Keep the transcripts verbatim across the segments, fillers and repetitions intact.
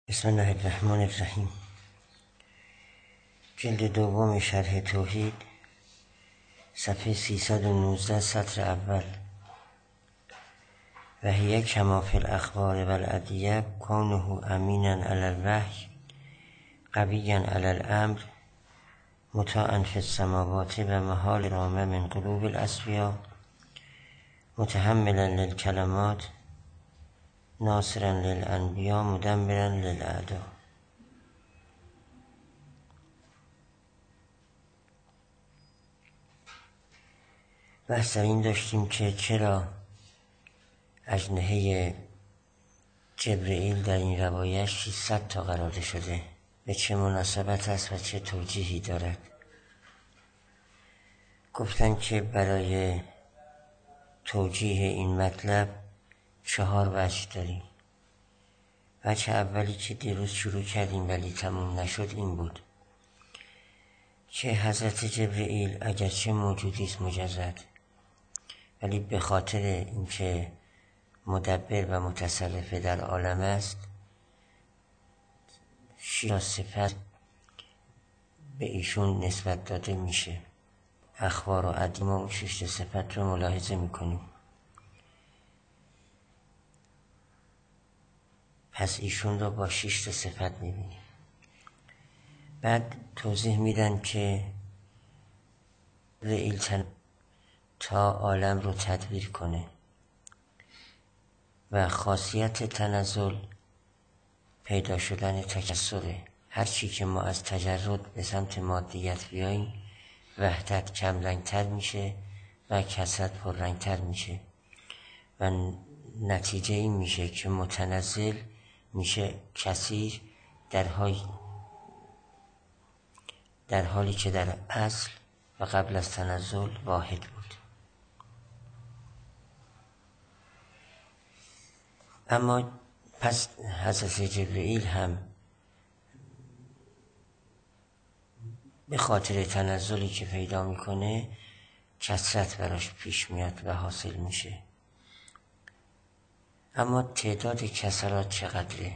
بسم الله الرحمن الرحیم. جلد دوم شرح توحید، صفحه سیصد و نوزده، سطر اول. و هی کما فی الاخبار و الادیه کونه امینا علی الوحی قویا علی الامر مطاعا فی السماوات و محال رامه من قلوب الاسفیا متحملا للکلمات ناصرا للانبیا مدمرا للاعدا. بحث این داشتیم که چرا اجنحه جبرئیل در این روایت ششصد تا قرار شده، به چه مناسبت است و چه توجیهی دارد. گفتن که برای توجیه این مطلب چهار وجه داریم. وجه اولی که دیروز شروع کردیم ولی تموم نشد این بود که حضرت جبرئیل اگرچه موجودی است مجرد، ولی به خاطر اینکه مدبر و متصرف در عالم است شش صفت به ایشون نسبت داده میشه. اخبار و ادیم و شش صفت رو ملاحظه میکنیم. پس ایشون رو با شش صفت میبینیم. بعد توضیح میدن که جبرئیل تا عالم رو تدبیر کنه و خاصیت تنزل پیدا شدن تکثره. هر چی که ما از تجرد به سمت مادیت بیاییم وحدت کم رنگتر میشه و کثرت پر رنگتر میشه و نتیجه این میشه که متنزل میشه کثیر در حالی در حالی که در اصل و قبل از تنزل واحد بود. اما پس حضرت جبرئیل هم به خاطر تنزلی که پیدا میکنه کثرت براش پیش میاد و حاصل میشه. اما تعداد کثرات چقدره؟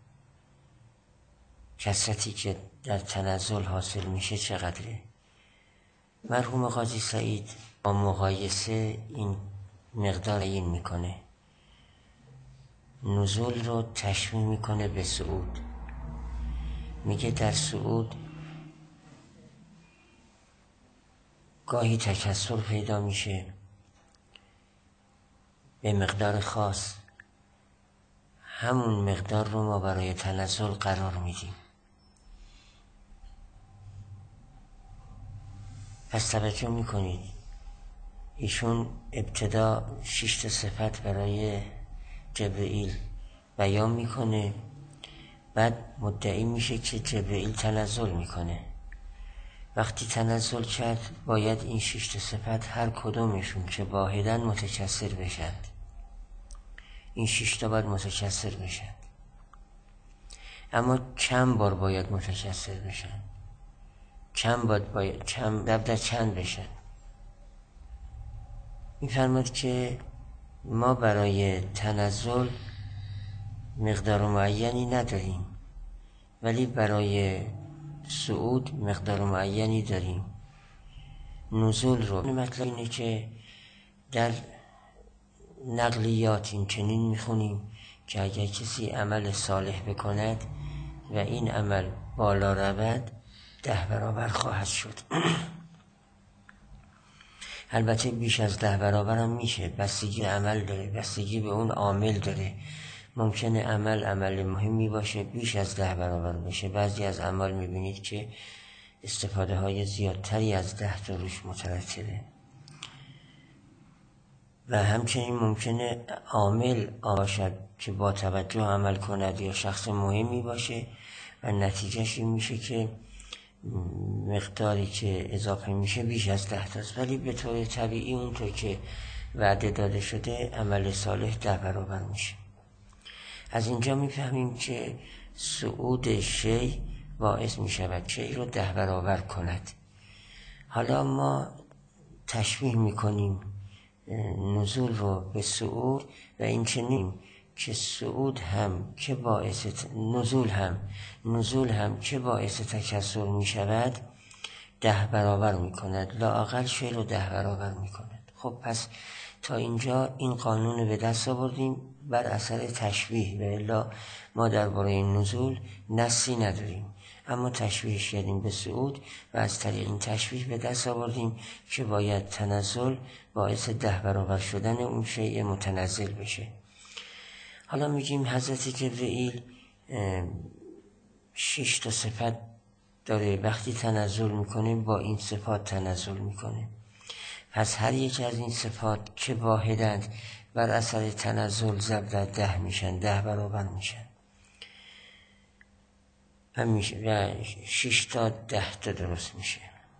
کثرتی که در تنزل حاصل میشه چقدره؟ مرحوم قاضی سعید با مقایسه این مقدار این میکنه. نزول رو تشبیه میکنه به صعود. میگه در صعود گاهی تکثر پیدا میشه به مقدار خاص، همون مقدار رو ما برای تنزل قرار میدیم. پس توجه میکنید ایشون ابتدا شش صفت برای جبرئیل بیان میکنه، بعد مدعی میشه که جبرئیل تنزل میکنه. وقتی تنزل کرد باید این شش صفت هر کدومشون که واحداً متکثر بشن. این شش تا باید متکثر بشن، اما چند بار باید متکثر بشن؟ چند باید باید چند در, در چند بشن؟ میفرماد که ما برای تنزل مقدار معینی نداریم، ولی برای صعود مقدار معینی داریم. نزول رو مطلب اینه که در نقلیات این چنین میخونیم که اگر کسی عمل صالح بکند و این عمل بالا رود ده برابر خواهد شد. البته بیش از ده برابر هم میشه، بستگی عمل داره، بستگی به اون عامل داره. ممکنه عمل عمل مهمی باشه بیش از ده برابر بشه. بعضی از اعمال میبینید که استفاده های زیادتری از ده تا روش مترتبه. و همچنین ممکنه عامل باشد که با توجه عمل کند یا شخص مهمی باشه و نتیجهش این میشه که مقداری که اضافه میشه بیش از ده تاست، ولی به طور طبیعی اونطور که وعده داده شده عمل صالح ده برابر میشه. از اینجا میفهمیم که صعود شی باعث میشود شی رو ده برابر کند. حالا ما تشبیه میکنیم نزول رو به صعود و این چنین که صعود هم که باعث نزول هم نزول هم که باعث تکثر می شود ده برابر می کند، لااقل شعر رو ده برابر می کند. خب پس تا اینجا این قانون رو به دست آوردیم بر اثر تشبیه، و الا ما درباره این نزول نصی نداریم، اما تشبیهش کردیم به صعود و از طریق این تشبیه به دست آوردیم که باید تنزل باعث ده برابر شدن اون شیء متنزل بشه. حالا میگیم حضرت جبرئیل شش تا صفت داره، وقتی تنزل میکنه با این صفات تنزل میکنه. پس هر یک از این صفات که واحدند بر اثر تنزل ضرب در ده میشن، ده برابر میشن و, میشه و شش تا ده تا درست میشه.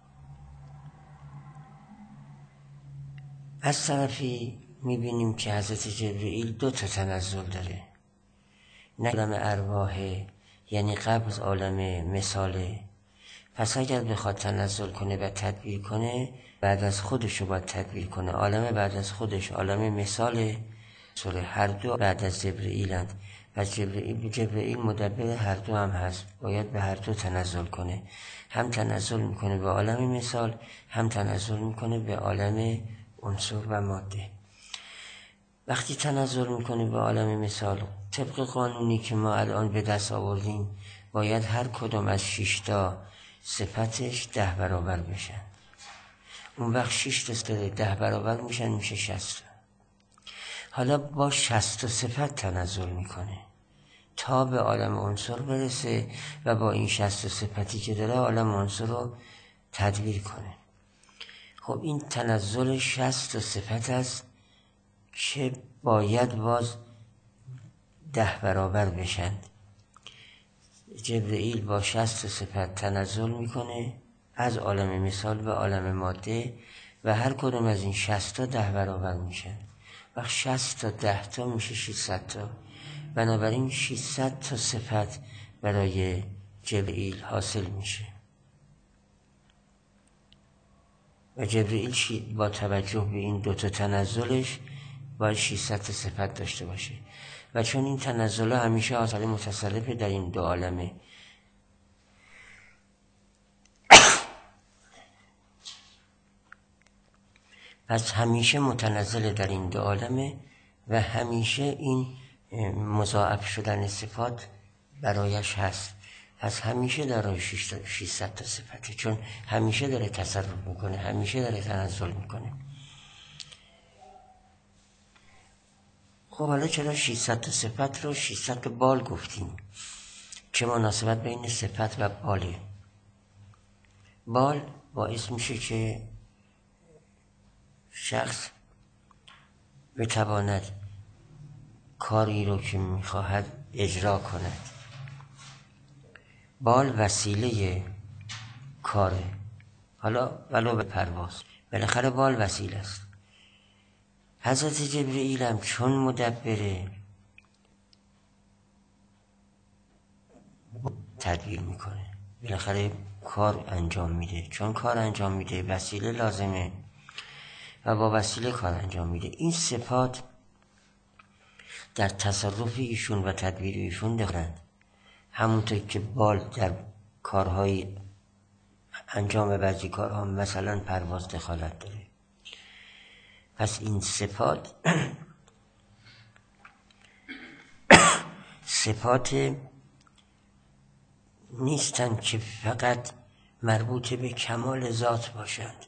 از طرفی میبینیم که حضرت جبرئیل دو تا تنزل داره، نه عالم ارواحه، یعنی قبل از عالم مثاله. پس اگر بخواد تنزل کنه و تدبیر کنه بعد از خودش رو باید تدبیر کنه. عالم بعد از خودش عالم مثاله، هر دو بعد از جبرئیلند و جبرئیل جبرئیل مدبر هر دو هم هست، باید به هر دو تنزل کنه. هم تنزل میکنه به عالم مثال، هم تنزل میکنه به عالم عنصر و ماده. وقتی تنزل میکنه به عالم مثال، طبق قانونی که ما الان به دست آوردیم باید هر کدام از شش تا صفتش ده برابر بشن. اون وقت شش تا ده برابر میشن، میشه شصت. حالا با شصت صفت تنزل میکنه تا به عالم عنصر برسه و با این شصت صفتی که داره عالم عنصر رو تدبیر کنه. خب این تنزل شصت صفت است که باید باز ده برابر بشند. جبرئیل با شصت صفت تنزل میکنه از عالم مثال به عالم ماده و هر کدوم از این شصت تا ده برابر میشن. وقت شصت تا ده تا میشه ششصد تا. بنابراین ششصد تا صفت برای جبرئیل حاصل میشه و جبرئیل با توجه به این دوتا تنزلش باید ششصد تا صفت داشته باشه و چون این تنزل همیشه حاصل متصرف در این دو عالمه، پس همیشه متنزل در این دو عالمه و همیشه این مضاعف شدن صفات برایش هست. پس همیشه داره ششصد تا صفته، چون همیشه داره تصرف میکنه، همیشه داره تنزل میکنه. خب حالا چرا ششصد تا صفت رو ششصد تا بال گفتیم؟ چه مناسبت بین صفت و باله؟ بال باعث میشه که شخص بتواند کاری رو که میخواهد اجرا کند. بال وسیله کاره، حالا ولو به پرواز، بالاخره بال وسیله است. حضرت جبرئیل هم چون مدبره تدبیر میکنه، بالاخره کار انجام میده. چون کار انجام میده وسیله لازمه و با وسیله کار انجام میده. این صفات در تصرف ایشون و تدبیر ایشون دارند، همونطور که بال در کارهای انجام بعضی کارها مثلا پرواز دخالت داره. پس این صفات صفات نیستند که فقط مربوط به کمال ذات باشند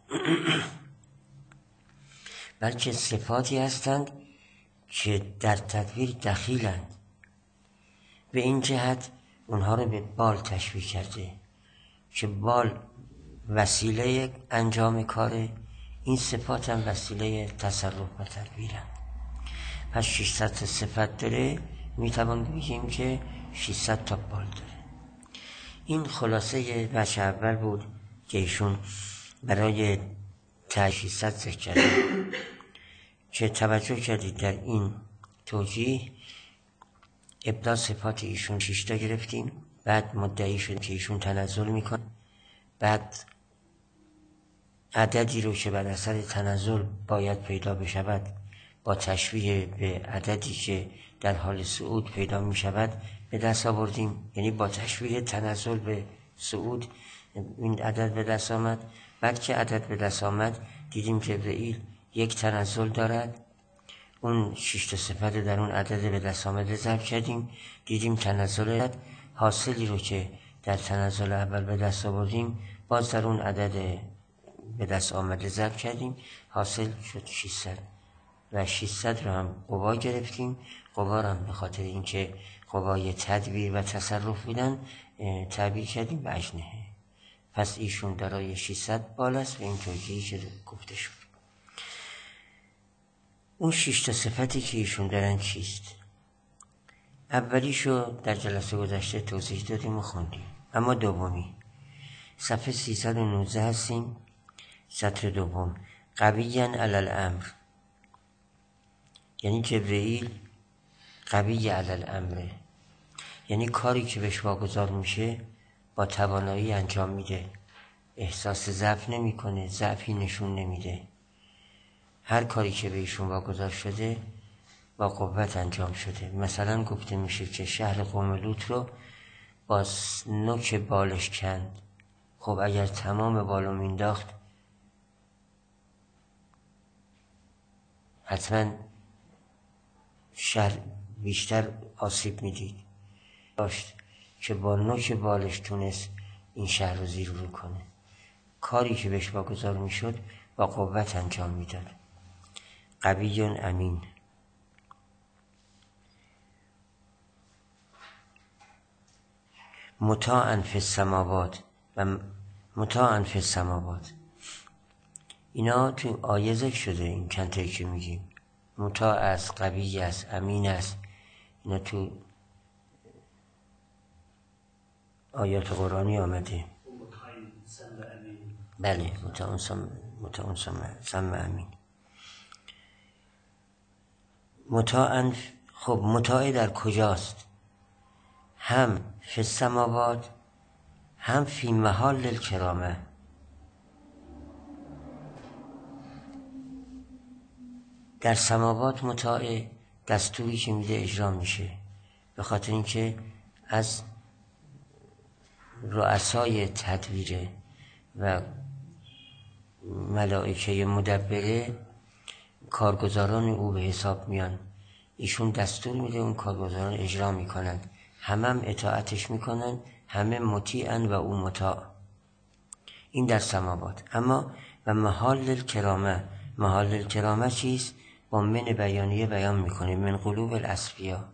بلکه صفاتی هستند که در تدبیر دخیلند. به این جهت اونها رو به بال تشبیه کرده که بال وسیله انجام کاره، این صفات هم وسیله تصرف و تدبیرند. پس ششصد تا صفت داره، میتوان بگیم که ششصد تا بال داره. این خلاصه بچه اول بود که ایشون برای ششصد ذکر کرده که توجه کردید در این توجیه ابدا صفات ایشون شش تا گرفتیم، بعد مدعی شد که ایشون تنزل میکنه، بعد عددی رو که بر اثر تنزل باید پیدا بشود با تشبیه به عددی که در حال صعود پیدا می شود به دست آوردیم، یعنی با تشبیه تنزل به صعود این عدد به دست آمد. بعد که عدد به دست آمد دیدیم جبرئیل یک تنزل دارد، اون شش تا صفت در اون عدد به دست آمده ضرب کردیم، دیدیم تنزل حاصلی رو که در تنزل اول به دست آوردیم باز در اون عدد به دست آمده ضرب کردیم، حاصل شد ششصد و ششصد رو هم قوا گرفتیم. قوا رو هم به خاطر اینکه قوای تدبیر و تصرف بودن تعبیر کردیم به اجنحه. پس ایشون دارای ششصد بالاست و این توجیهی که گفته شد. اون شش تا صفتی که ایشون دارن چیست؟ اولیشو در جلسه گذشته توضیح دادیم و خوندیم، اما دومی صفحه سیصد و نوزده هستیم، سطر دوم. قویاً علی الامر، یعنی جبرئیل قوی علی الامره، یعنی کاری که بهش واگذار میشه با توانایی انجام میده، احساس ضعف نمیکنه، ضعفی نشون نمیده. هر کاری که به ایشون واگذار شده با قوت انجام شده. مثلا گفته میشه که شهر قوم لوط رو با نوک بالش کند. خب اگر تمام بالو مینداخت حتما شهر بیشتر آسیب میدید. داشت که با نوک بالش تونست این شهر رو زیر رو کنه. کاری که بهش واگذار میشد با قوت انجام میداد. قوی امین. مطاعا فی السماوات و مطاعا فی السماوات، اینا تو آیه ذکر شده. این کنته که میگیم مطاع است، قوی است، امین است، اینا تو آیات قرآنی آمده. بله، مطاع سم امین. مطاعا، خب مطاع در کجاست؟ هم فی السماوات هم فی محل الکرامه. در سماوات مطاع، دستوری که میده اجرا میشه، به خاطر اینکه از رؤسای تدبیره و ملائکه مدبره کارگزاران او به حساب میان. ایشون دستور میده، اون کارگزاران اجرا میکنن، همه هم اطاعتش میکنن، همه مطیعن و او مطاع. این در سماوات. اما و محال الکرامه، محال الکرامه چیست؟ با من بیانیه بیان میکنه، من قلوب الاسفیا.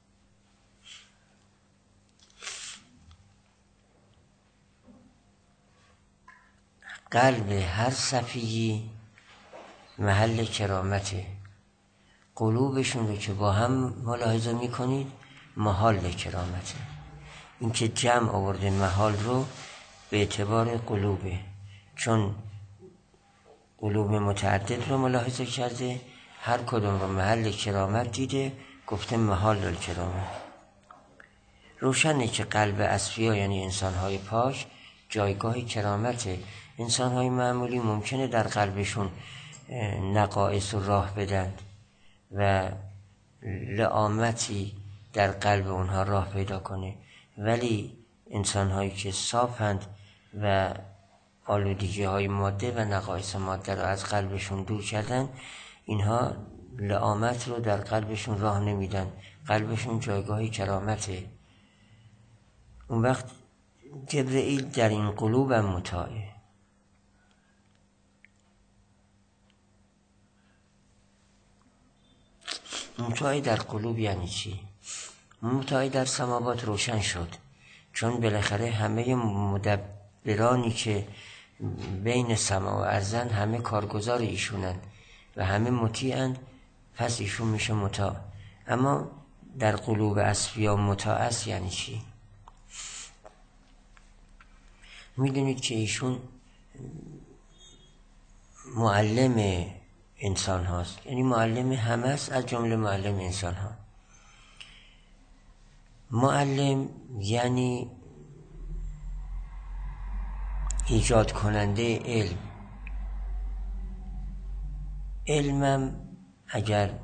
قلب هر صفیی محل کرامته. قلوبشون رو که با هم ملاحظه میکنید محال کرامته. این که جمع آورده محال رو به اعتبار قلوبه، چون قلوب متعدد رو ملاحظه کرده، هر کدوم رو محل کرامت دیده، گفته محال الکرامت. روشنه که قلب اصفیا یعنی انسانهای پاک جایگاه کرامته. انسانهای معمولی ممکنه در قلبشون نقائص رو راه بدن و لعامتی در قلب اونها راه پیدا کنه، ولی انسانهایی که صافند و آلودگی های ماده و نقائص ماده رو از قلبشون دور کردن، اینها لعامت رو در قلبشون راه نمیدن، قلبشون جایگاه کرامته. اون وقت جبرئیل در این قلوب هم مطاعه. مطاعه در قلوب یعنی چی؟ مطاعه در سماوات روشن شد، چون بالاخره همه مدبرانی که بین سما و ارضن همه کارگزار ایشونن و همه مطیعن، پس ایشون میشه مطاع. اما در قلوب اصفیا مطاع است یعنی چی؟ میدونید که ایشون معلم انسان هاست، یعنی معلم همه است، از جمله معلم انسان ها. معلم یعنی ایجاد کننده علم. علمم اگر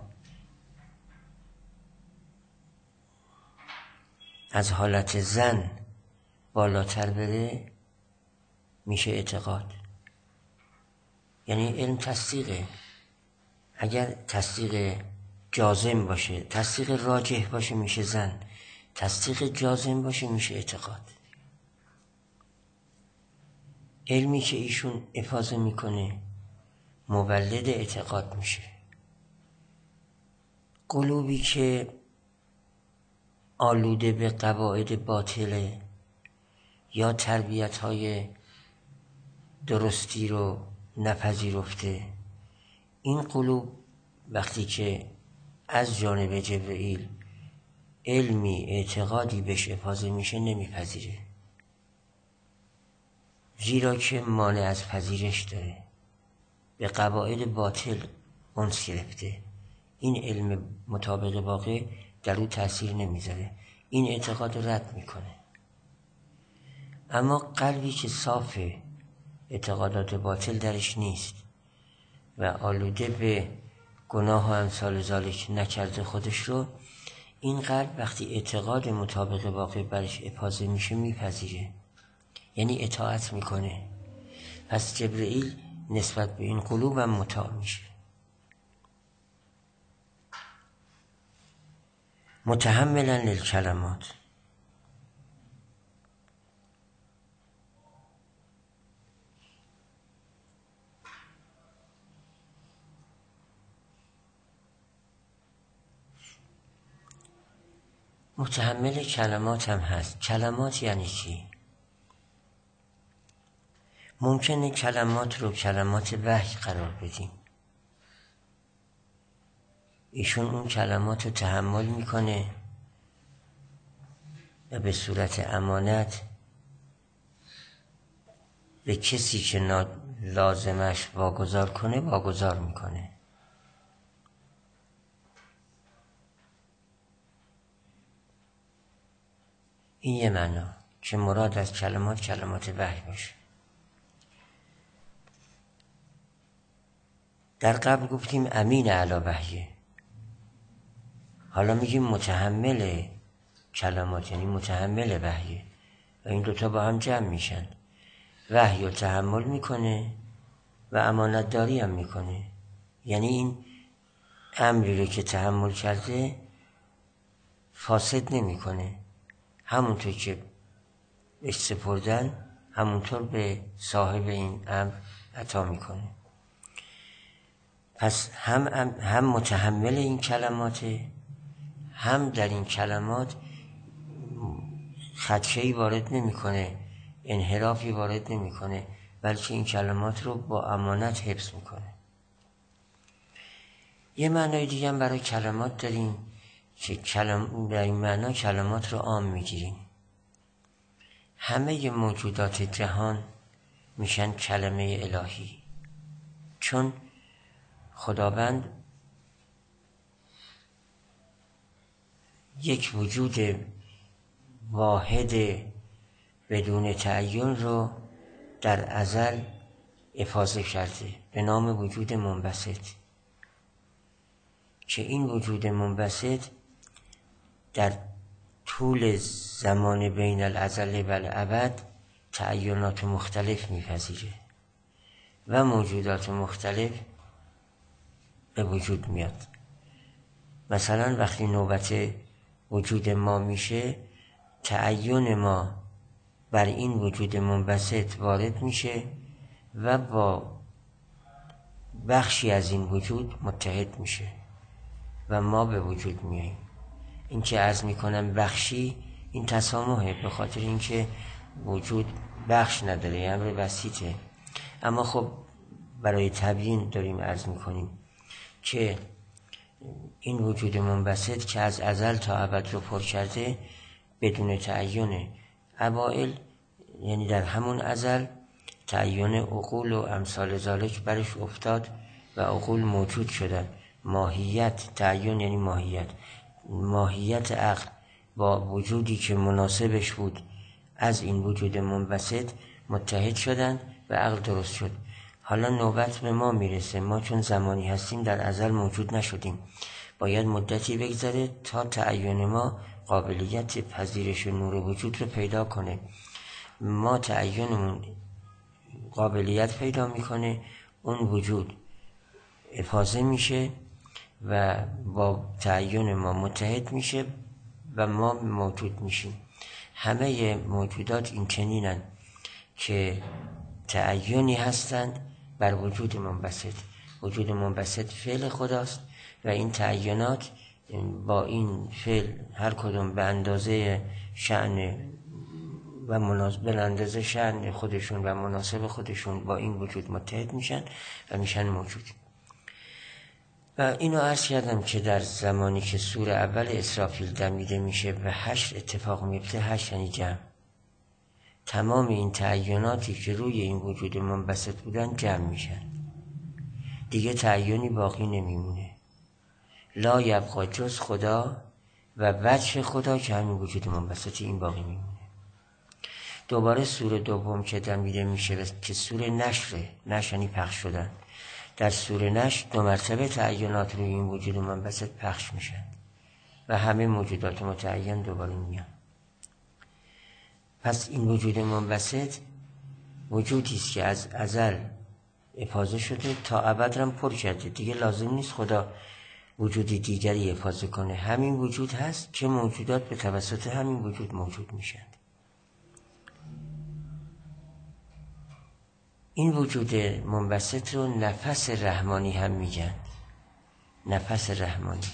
از حالت زن بالاتر بره میشه اعتقاد. یعنی علم تصدیقه. اگر تصدیق جازم باشه، تصدیق راجح باشه میشه زن، تصدیق جازم باشه میشه اعتقاد. علمی که ایشون افاضه میکنه مولد اعتقاد میشه. قلوبی که آلوده به قواعد باطله یا تربیت های درستی رو نپذیرفته، این قلوب وقتی که از جانب جبرئیل علمی اعتقادی بهش افاضه میشه نمیپذیره، زیرا که مانع از پذیرش داره، به قواعد باطل انس گرفته. این علم مطابق واقع در او تأثیر نمیذاره، این اعتقاد رو رد میکنه. اما قلبی که صافه، اعتقادات باطل درش نیست و آلوده به گناه و امثال ذالک نکرده خودش رو، این قلب وقتی اعتقاد مطابق واقع برش افاضه میشه میپذیره، یعنی اطاعت میکنه. پس جبرئیل نسبت به این قلوب هم مطاع میشه. متحملا للکلمات، متحمل کلمات هم هست. کلمات یعنی چی؟ ممکنه کلمات رو کلمات وحی قرار بدیم، ایشون اون کلمات رو تحمل میکنه و به صورت امانت به کسی که لازمش واگذار کنه واگذار میکنه. این یه معنا که مراد از کلمات کلمات وحی باشه. در قبل گفتیم امین علی وحیه، حالا میگیم متحمل کلمات، یعنی متحمل وحیه و این دوتا با هم جمع میشن. وحی رو تحمل میکنه و امانت داری هم میکنه، یعنی این امری رو که تحمل کرده فاسد نمیکنه، همونطور که بهش سپردن همونطور به صاحب این امر عطا میکنه. پس هم, هم متحمل این کلماته، هم در این کلمات خدشه‌ای وارد نمیکنه، انحرافی وارد نمیکنه، بلکه این کلمات رو با امانت حفظ میکنه. یه معنای دیگه هم برای کلمات داریم که کلم... در این معنا کلمات رو عام میگیریم. همه موجودات جهان میشن کلمه الهی، چون خداوند یک وجود واحد بدون تعین رو در ازل افاضه کرده به نام وجود منبسط، که این وجود منبسط در طول زمان بین الازل و الابد تعینات مختلف میپذیره و موجودات مختلف به وجود میاد. مثلا وقتی نوبت وجود ما میشه، تعین ما بر این وجود منبسط وارد میشه و با بخشی از این وجود متحد میشه و ما به وجود میاییم. این که عرض میکنم بخشی، این تسامحه، به خاطر اینکه وجود بخش نداره، امر بسیطه. اما خب برای تبیین داریم عرض میکنیم که این وجود منبسط که از ازل تا ابد رو پر کرده بدون تعین. اوائل یعنی در همون ازل تعین عقول و امثال ذالک برش افتاد و عقول موجود شدن. ماهیت، تعین یعنی ماهیت، ماهیت عقل با وجودی که مناسبش بود از این وجود منبسط متحد شدن و عقل درست شد. حالا نوبت به ما میرسه. ما چون زمانی هستیم در ازل موجود نشدیم، باید مدتی بگذره تا تعین ما قابلیت پذیرش نور وجود رو پیدا کنه. ما تعینمون قابلیت پیدا میکنه، اون وجود افاضه میشه و با تعین ما متحد میشه و ما موجود میشیم. همه موجودات این چنینن که تعینی هستند بر وجود منبسط. وجود منبسط فعل خداست و این تعینات با این فعل هر کدوم به اندازه شأن و مناسب به اندازه شأن خودشون و مناسب خودشون با این وجود متحد میشن و میشن موجود. و اینو عرض کردم که در زمانی که سور اول اسرافیل دمیده میشه و حشر اتفاق میفته، حشر یعنی جمع، تمام این تعیناتی که روی این وجود منبسط بودن جمع میشن، دیگه تعینی باقی نمیمونه. لا یبقا جز خدا و وجه خدا که همین وجود منبسطی، این باقی میمونه. دوباره سور دوم که دمیده میشه که سور نشره، نشر یعنی پخش شدن، در سور نشر دو مرتبه تعینات روی این وجود منبسط پخش میشن و همه موجودات متعین دوباره میان. پس این وجود منبسط وجودی است که از ازل افاضه شده تا ابد هم پر کرده، دیگه لازم نیست خدا وجودی دیگری افاضه کنه. همین وجود هست که موجودات به توسط همین وجود موجود میشن. این وجود منبسط رو نفس رحمانی هم میگن. نفس رحمانی.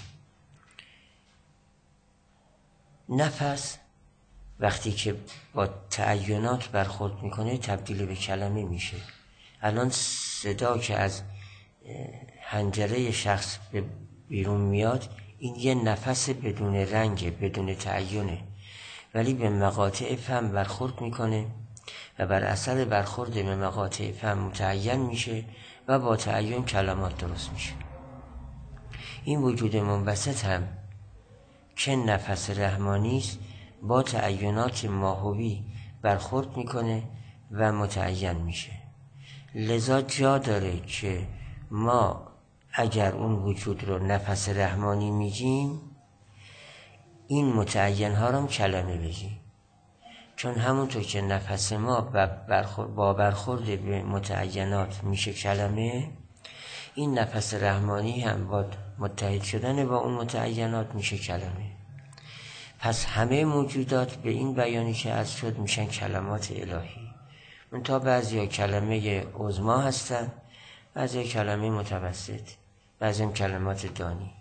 نفس وقتی که با تعینات برخورد میکنه تبدیل به کلمه میشه. الان صدا که از حنجره شخص به بیرون میاد، این یه نفس بدون رنگ، بدون تعینه، ولی به مقاطع فم برخورد میکنه و بر اثر برخورد به مقاطع فم متعین میشه و با تعین کلمات درست میشه. این وجود منبسط هم که نفس رحمانی است، با تعینات ماهوی برخورد میکنه و متعین میشه. لذا جا داره که ما اگر اون وجود رو نفس رحمانی میگیم، این متعین ها رو کلمه بگیم، چون همونطور که نفس ما با برخورد به متعینات میشه کلمه، این نفس رحمانی هم با متحد شدن با اون متعینات میشه کلمه. پس همه موجودات به این بیانی که از شد میشن کلمات الهی. منتها بعضی ها کلمه عظما هستن، بعضی ها کلمه متوسط، بعضی هم کلمات دانی.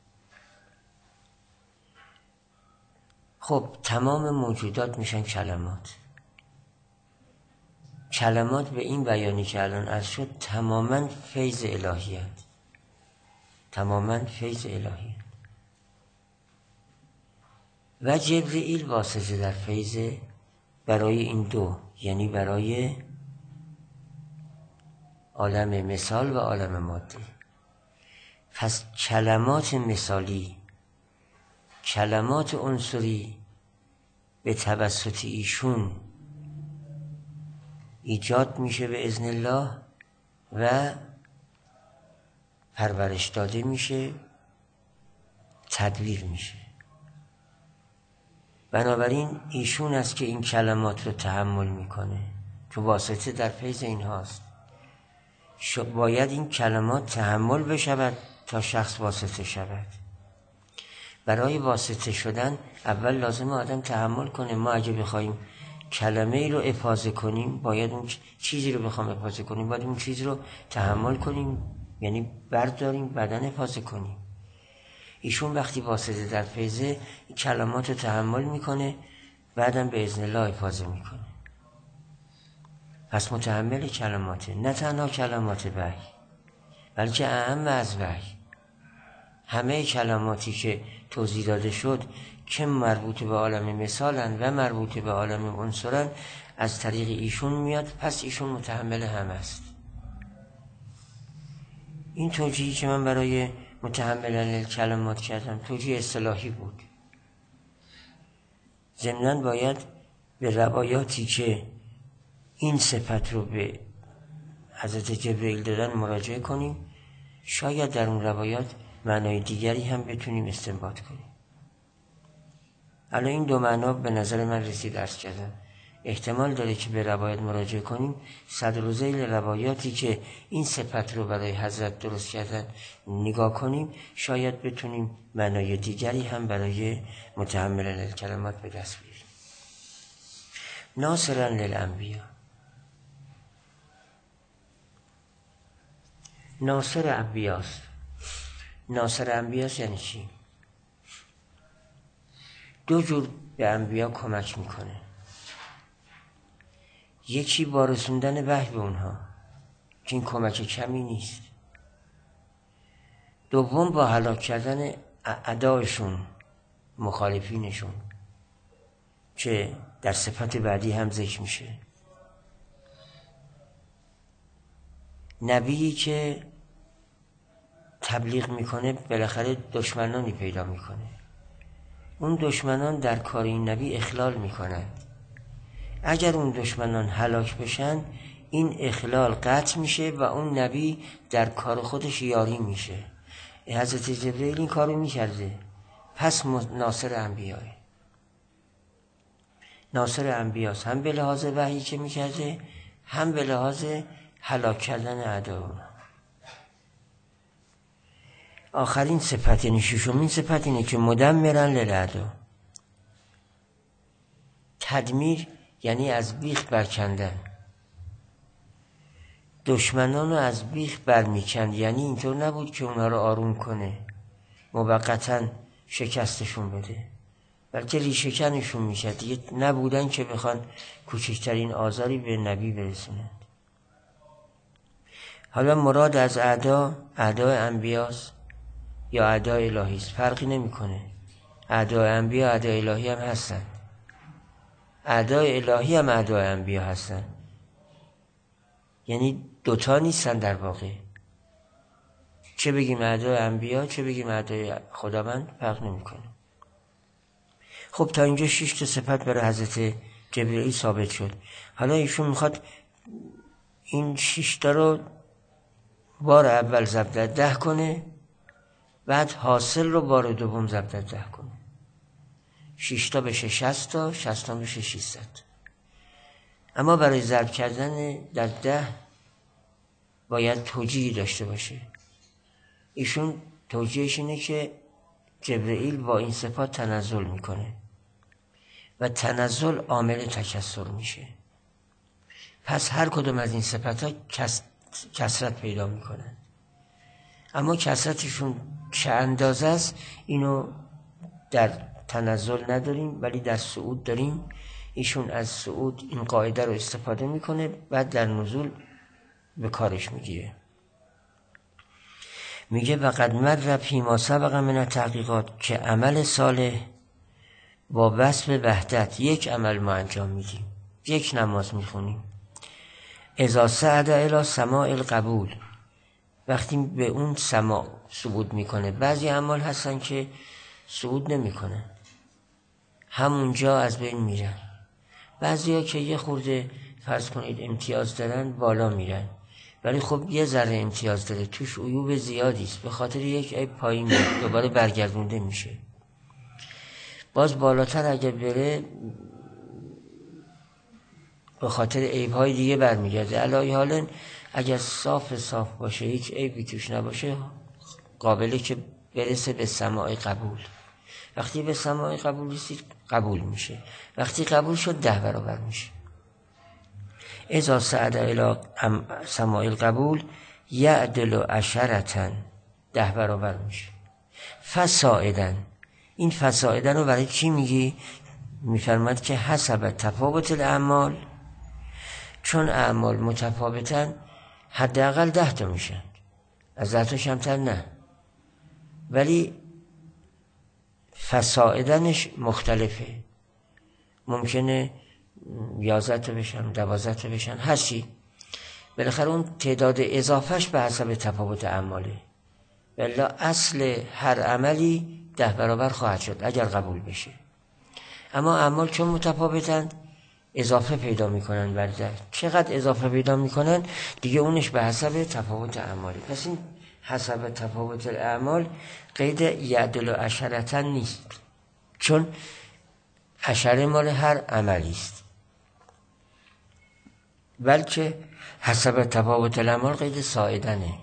خب تمام موجودات میشن کلمات. کلمات به این بیانی که الان عرض شد تماما فیض الهی هست. تماما فیض الهی هست. و جبرئیل واسطه در فیض برای این دو، یعنی برای عالم مثال و عالم ماده. پس کلمات مثالی، کلمات عنصری به توسط ایشون ایجاد میشه به اذن الله و پرورش داده میشه، تدویر میشه. بنابراین ایشون است که این کلمات رو تحمل میکنه، که واسطه در فیض این هاست. باید این کلمات تحمل بشود تا شخص واسطه شود. برای واسطه شدن اول لازم آدم تحمل کنه. ما اگه بخوایم کلمه ای رو افاضه کنیم، باید اون چیزی رو بخوام افاضه کنیم، باید اون چیز رو تحمل کنیم، یعنی برداریم بعدن افاضه کنیم. ایشون وقتی واسطه در فیضه این کلمات رو تحمل میکنه، بعدم به اذن الله افاضه میکنه. پس متحمل کلماته، نه تنها کلمات وحی بلکه اهم از وحی. همه کلماتی که توضیح داده شد که مربوط به عالم مثالن و مربوط به عالم عنصرن، از طریق ایشون میاد. پس ایشون متحمل هم است. این توجیهی که من برای متحمل کلمات کردم توجیه اصطلاحی بود. ضمناً باید به روایاتی که این صفت رو به حضرت جبرئیل دادن مراجعه کنیم، شاید در اون روایات معنای دیگری هم بتونیم استنباط کنیم. الان این دو معنا به نظر من رسید عرض کردم. احتمال داره که به روایت مراجعه کنیم، صدر و ذیل روایاتی که این صفت رو برای حضرت درست کردن نگاه کنیم، شاید بتونیم معنای دیگری هم برای متحملن الکلمات به دست بیاریم. ناصرا للانبیا، ناصر انبیاست. ناصر انبیاست یعنی چی؟ دو جور به انبیا کمک میکنه. یکی با رسوندن وحی به اونها که این کمک کمی نیست. دوم با هلاک کردن اعدایشون، مخالفینشون، که در صفت بعدی هم ذکر میشه. نبیی که تبلیغ میکنه بالاخره دشمنانی پیدا میکنه. اون دشمنان در کار این نبی اخلال میکنن. اگر اون دشمنان هلاک بشن، این اخلال قطع میشه و اون نبی در کار خودش یاری میشه. حضرت جبرئیل این کارو میکرده، پس ناصر انبیای ناصر انبیاست، هم به لحاظ وحی که میکرده، هم به لحاظ هلاک کردن اعدا. آخرین صفت یعنی ششمین صفت اینه که مدمرن للاعدا. تدمیر یعنی از بیخ برکندن. دشمنان رو از بیخ برمیکند، یعنی اینطور نبود که اونها رو آروم کنه، موقتا شکستشون بده، بلکه ریشه‌کنشون میشه. دیگه نبودن که بخوان کوچکترین آزاری به نبی برسونند. حالا مراد از اعدا، اعدای انبیاست یا اعدای الهی است، فرقی نمیکنه. اعدای انبیا اعدای الهی هم هستن، اعدای الهی هم اعدای انبیا هستن، یعنی دوتا نیستن در واقع. چه بگیم اعدای انبیا چه بگیم اعدای خداوند فرق نمیکنه. خب تا اینجا شش تا صفت برای حضرت جبرئیل ثابت شد. حالا ایشون میخواد این شش تا رو بار اول ضرب در ده کنه، بعد حاصل رو بار دوم ضرب در ده کنه. شش تا بشه شصت تا، شصت تا بشه ششصد. اما برای ضرب کردن در ده باید توجیهی داشته باشه. ایشون توجیهش اینه که جبرئیل با این صفات تنزل میکنه و تنزل عامل تکثر میشه. پس هر کدوم از این صفات ها کس... کثرت پیدا میکنن. اما کثرتشون چه اندازه است اینو در تنزل نداریم، ولی در صعود داریم. ایشون از صعود این قاعده رو استفاده میکنه، بعد در نزول به کارش میگیره. میگه وقد مر فیما سبق من التحقیقات، که عمل صالح با وصف وحدت، یک عمل ما انجام میدیم، یک نماز میخونیم. اذا صعد الی سماع القبول، وقتی به اون سماع صعود میکنه. بعضی اعمال هستن که صعود نمیکنن، همونجا از بین میرن. بعضی ها که یه خورده فرض کنید امتیاز دارن بالا میرن، ولی خب یه ذره امتیاز داره، توش عیوب زیادی است، به خاطر یک عیب پایین میاد، دوباره برگردونده میشه. باز بالاتر اگه بره به خاطر عیب‌های دیگه برمیگرده. علی حالا اگر صاف صاف باشه، هیچ عیبی توش نباشه، قابله که برسه به سماع قبول. وقتی به سماع قبول رسید قبول میشه، وقتی قبول شد ده برابر میشه. اذا صعد الی سماع القبول یعدل عشرة، ده برابر میشه. فصاعدن، این فصاعدن رو برای چی میگی؟ میفرماد که حسب تفاوت الاعمال، چون اعمال متفاوتن حداقل ده تا میشن، از ده تا کمتر نه، ولی فصاعدنش مختلفه. ممکنه یازده تا بشن، دوازده تا بشن، هر چی. بالاخره اون تعداد اضافهش به حسب تفاوت اعماله. بلا اصل هر عملی ده برابر خواهد شد اگر قبول بشه. اما اعمال چون متفاوتن، اضافه پیدا میکنن بر ده. چقدر اضافه پیدا میکنن دیگه اونش به حسب تفاوت اعمالی. پس این حسب تفاوت اعمال قید یعدل و عشرتن نیست، چون عشره مال هر عملی است، بلکه حسب تفاوت الاعمال قید ساعدنه.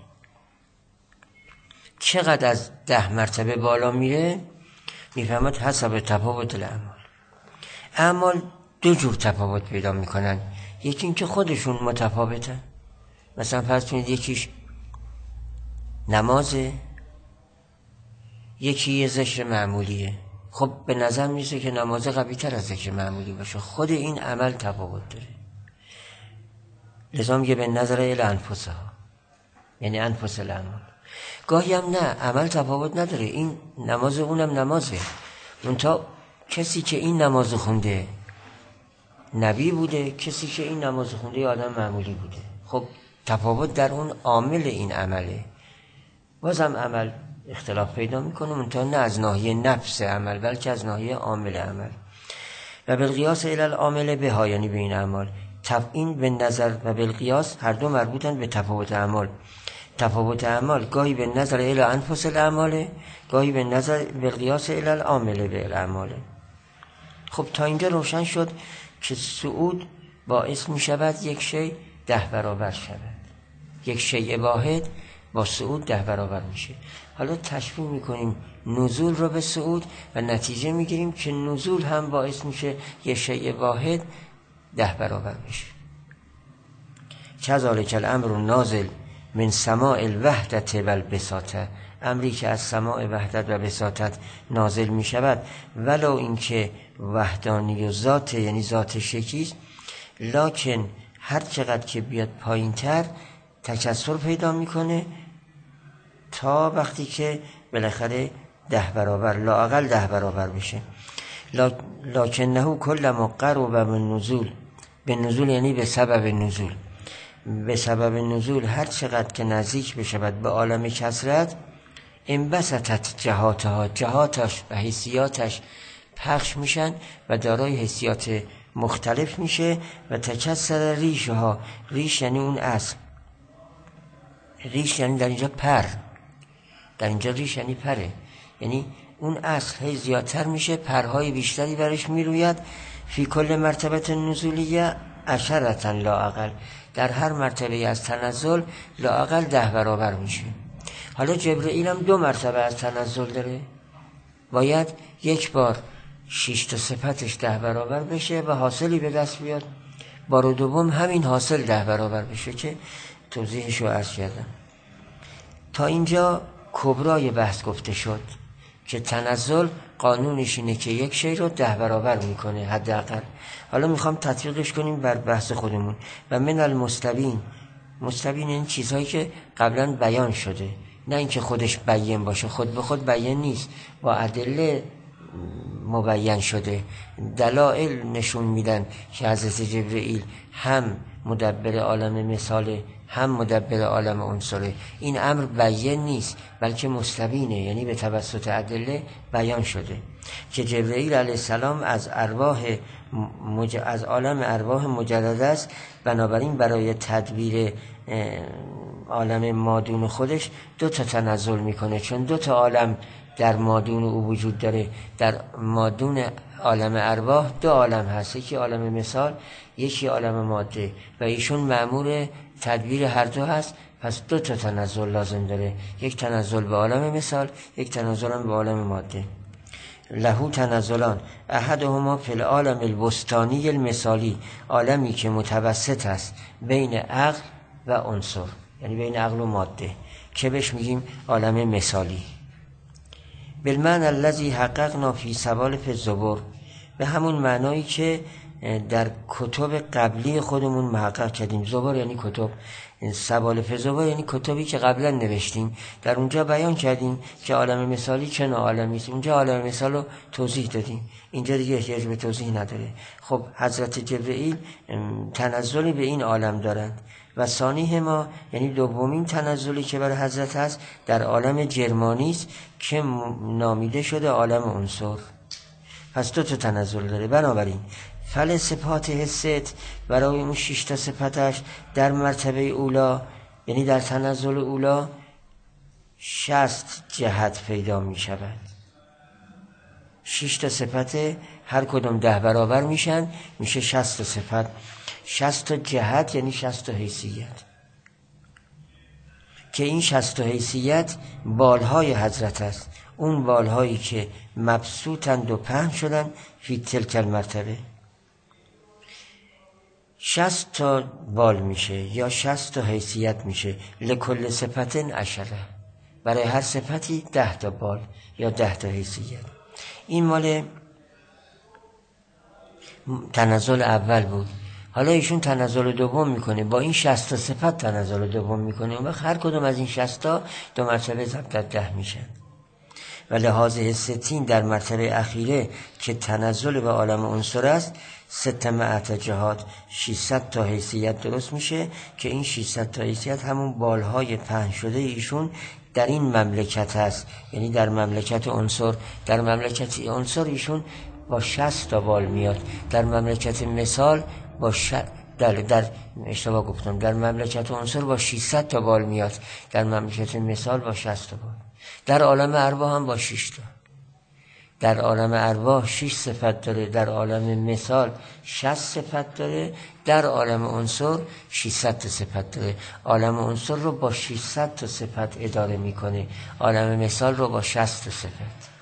چقدر از ده مرتبه بالا میره میفهمد حسب تفاوت الاعمال. اعمال دو جور تفاوت پیدا میکنن، یکی این که خودشون متفاوتن، مثلا فرض کنید یکیش نمازه، یکی یه ذکر معمولیه. خب به نظر میرسه که نماز قوی تر از ذکر معمولی باشه، خود این عمل تفاوت داره. لذا میگه به نظر الی انفسها، یعنی انفس الاعمال. گاهی هم نه، عمل تفاوت نداره، این نماز اونم نمازه، منتها کسی که این نماز خونده نبی بوده، کسی که این نماز خونده آدم معمولی بوده. خب تفاوت در اون عامل این عمله. بازم عمل اختلاف پیدا میکنه، منتها نه از ناحیه نفس عمل بلکه از ناحیه عامل عمل. و بالقیاس الی العامل بها، یعنی به این اعمال. این به نظر و بالقیاس هر دو مربوطن به تفاوت اعمال. تفاوت اعمال گاهی به نظر الی انفس الاعمال، گاهی به نظر بالقیاس الی العامل به الاعمال. خب تا اینجا روشن شد که صعود باعث می شود یک شی ده برابر شود، یک شیء واحد با صعود ده برابر میشه. حالا تشبیه میکنیم نزول رو به صعود و نتیجه میگیریم که نزول هم باعث میشه یک شیء واحد ده برابر میشه. کذالک الامر نازل من سماع الوحدت و البساطه، امری که از سماع وحدت و بساطت نازل می شود، ولو اینکه وحدانی و ذات، یعنی ذات شکیست، لکن هر چقدر که بیاد پایین تر تکثر پیدا میکنه تا وقتی که بالاخره ده برابر، لااقل ده برابر بشه. لکنه کلما قرب من نزول، به نزول یعنی به سبب نزول، به سبب نزول هر چقدر که نزدیک بشود به عالم کثرت، انبسطت جهاتها، جهاتش و حیثیاتش پخش میشن و دارای حیثیات مختلف میشه. و تکثر ریشها، ریش یعنی اون اصل، ریش یعنی در اینجا پر، در اینجا ریش یعنی پره، یعنی اون اصل هی زیادتر میشه، پرهای بیشتری برش میروید. فی کل مرتبه نزولیه عشرتن لااقل، در هر مرتبه از تنزل لااقل ده برابر میشه. حالا جبرئیل هم دو مرتبه از تنزل داره، باید یک بار شش تا صفتش ده برابر بشه و حاصلی به دست بیاد، بار دوم همین حاصل ده برابر بشه که توضیحش رو عرض کردم. تا اینجا کبرای بحث گفته شد که تنزل قانونش اینه که یک شی رو ده برابر میکنه حداقل. حالا میخوام تطبیقش کنیم بر بحث خودمون. و من المستبین، مستبین این چیزهایی که قبلا بیان شده، نه اینکه خودش بیان باشه، خود به خود بیان نیست، با ادله مبین شده. دلائل نشون میدن که حضرت جبرئیل هم مدبر عالم مثاله، هم مدبر عالم عنصره. این امر بیان نیست بلکه مستبینه، یعنی به توسط ادله بیان شده که جبرئیل علیه السلام از ارواح مج... از عالم ارواح مجرد است، بنابراین برای تدبیر عالم مادون خودش دو تا تنزل میکنه، چون دو تا عالم در مادون او وجود داره. در مادون عالم ارواح دو عالم هست، یکی عالم مثال، یکی عالم ماده، و ایشون مأمور تدبیر هر دو هست. پس دو تا تنزل لازم داره، یک تنزل به عالم مثال، یک تنزل هم به عالم ماده. لهو تنزلان، احدهما فی العالم الوسطانی المثالی، عالمی که متوسط است بین عقل و عنصر، یعنی بین عقل و ماده، که بهش میگیم عالم مثالی. بالمعنی الذی حققنا فی سوالف الزبور، به همون معنایی که در کتب قبلی خودمون محقق کردیم. زبور یعنی کتب، سوالف زبور یعنی کتبی که قبلا نوشتیم، در اونجا بیان کردیم که عالم مثالی چه نوع عالمی است. اونجا عالم مثال رو توضیح دادیم، اینجا دیگه احتیاج به توضیح نداره. خب حضرت جبرئیل تنزلی به این عالم دارند. و ثانی ما، یعنی دومین تنزلی که برای حضرت هست، در عالم جرمانی است که نامیده شده عالم عنصر. پس دو تا تنزل داره. بنابراین فل صفات حست برای اون شش تا صفتش در مرتبه اولا، یعنی در تنزل اولا شصت جهت پیدا می شود. شش تا صفت هر کدوم ده برابر میشن، میشه شصت تا صفت. شصت تا جهت یعنی شصت تا حیثیت، که این شصت تا حیثیت بالهای حضرت است. اون بالهایی که مبسوطند و پهن شدن فی تلک المرتبه. شصت تا بال میشه یا شصت تا حیثیت میشه. لکل صفت عشره، برای هر صفتی ده تا بال یا ده تا حیثیت. این مال تنزل اول بود. حالا ایشون تنزل دوم میکنه، با این شصت تا صفت تنزل دوم میکنه و هر کدوم از این شصت تا دو مرتبه ضرب در ده میشن. و لحاظ حستین در مرتبه اخیره که تنزل به عالم عنصر است، ست مئت جهات ششصد تا حیثیت درست میشه، که این ششصد تا حیثیت همون بالهای پهن شده ایشون در این مملکت هست، یعنی در مملکت عنصر. در مملکت عنصر ایشون با شصت تا بال میاد، در مملکت مثال با ش... در در اشتباه گفتم، در مملکت عنصر با ششصد تا بال میاد، در مملکت مثال با شصت تا بال. در عالم ارواح هم با شش تا. در عالم ارواح شش صفت داره، در عالم مثال شصت صفت داره، در عالم عنصر ششصد تا صفت داره. عالم عنصر رو با ششصد تا صفت اداره میکنه، عالم مثال رو با شصت تا صفت.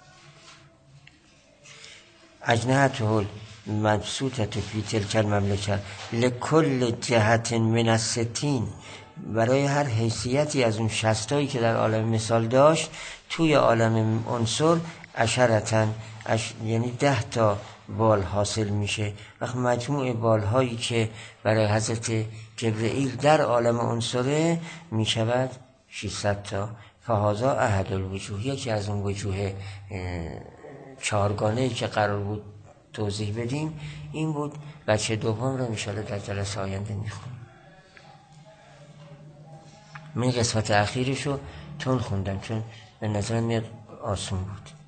اجنحته مبسوطه فی تلک المملکه لکل جهت من الستین، برای هر حیثیتی از اون شصتایی که در عالم مثال داشت توی عالم عنصر عشرتن، اش... یعنی ده تا بال حاصل میشه. وقت مجموع بالهایی که برای حضرت جبرئیل در عالم عنصره میشود ششصد تا. فهذا احد الوجوه، یکی از اون وجوه چهارگانه‌ای که قرار بود توضیح بدیم این بود. بچه دوم رو انشاءالله در جلسه آینده میخونم. من قسمت اخیرش رو تون خوندم چون به نظر میاد آسون بود.